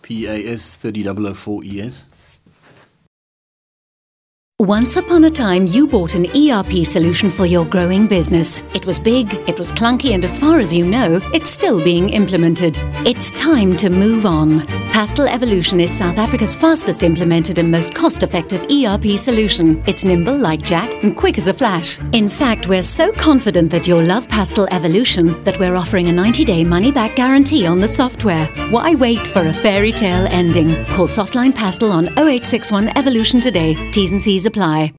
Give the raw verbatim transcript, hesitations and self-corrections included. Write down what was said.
P A S three zero zero four E S. Once upon a time, you bought an E R P solution for your growing business. It was big, it was clunky, and as far as you know, it's still being implemented. It's time to move on. Pastel Evolution is South Africa's fastest implemented and most cost-effective E R P solution. It's nimble like Jack and quick as a flash. In fact, we're so confident that you'll love Pastel Evolution that we're offering a ninety-day money-back guarantee on the software. Why wait for a fairy tale ending? Call Softline Pastel on oh eight six one Evolution today. T's and C's apply.